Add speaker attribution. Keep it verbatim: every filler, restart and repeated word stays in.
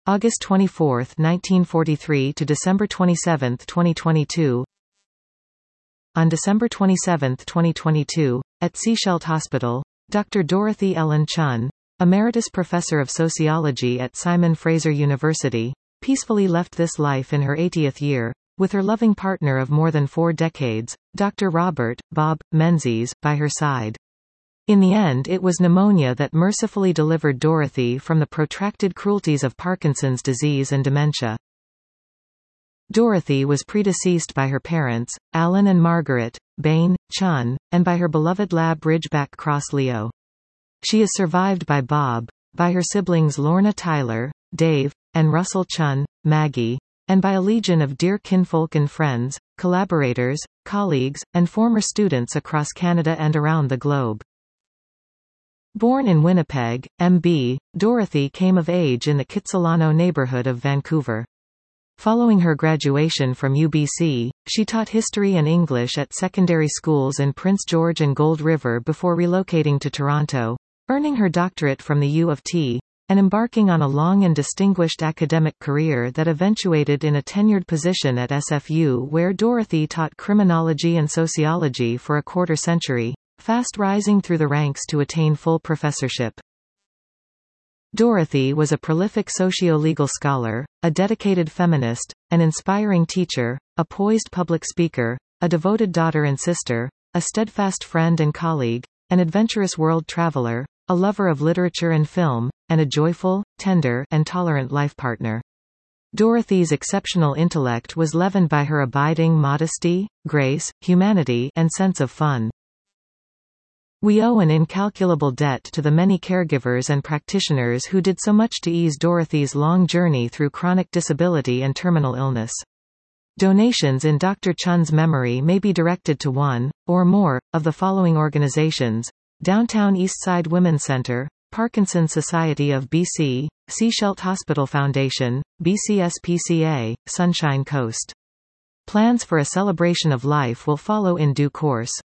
Speaker 1: August twenty-fourth, nineteen forty-three to December twenty-seventh, twenty twenty-two. On December twenty-seventh, twenty twenty-two, at Sechelt Hospital, Doctor Dorothy Ellen Chun, Emeritus Professor of Sociology at Simon Fraser University, peacefully left this life in her eightieth year, with her loving partner of more than four decades, Doctor Robert, Bob, Menzies, by her side. In the end, it was pneumonia that mercifully delivered Dorothy from the protracted cruelties of Parkinson's disease and dementia. Dorothy was predeceased by her parents, Alan and Margaret Bain Chun, and by her beloved lab Ridgeback Cross Leo. She is survived by Bob, by her siblings Lorna Tyler, Dave, and Russell Chun, Maggie, and by a legion of dear kinfolk and friends, collaborators, colleagues, and former students across Canada and around the globe. Born in Winnipeg, M B, Dorothy came of age in the Kitsilano neighborhood of Vancouver. Following her graduation from U B C, she taught history and English at secondary schools in Prince George and Gold River before relocating to Toronto, earning her doctorate from the U of T, and embarking on a long and distinguished academic career that eventuated in a tenured position at S F U, where Dorothy taught criminology and sociology for a quarter century, fast rising through the ranks to attain full professorship. Dorothy was a prolific socio-legal scholar, a dedicated feminist, an inspiring teacher, a poised public speaker, a devoted daughter and sister, a steadfast friend and colleague, an adventurous world traveler, a lover of literature and film, and a joyful, tender, and tolerant life partner. Dorothy's exceptional intellect was leavened by her abiding modesty, grace, humanity, and sense of fun. We owe an incalculable debt to the many caregivers and practitioners who did so much to ease Dorothy's long journey through chronic disability and terminal illness. Donations in Doctor Chun's memory may be directed to one, or more, of the following organizations: Downtown Eastside Women's Center, Parkinson's Society of B C, Sechelt Hospital Foundation, B C S P C A, Sunshine Coast. Plans for a celebration of life will follow in due course.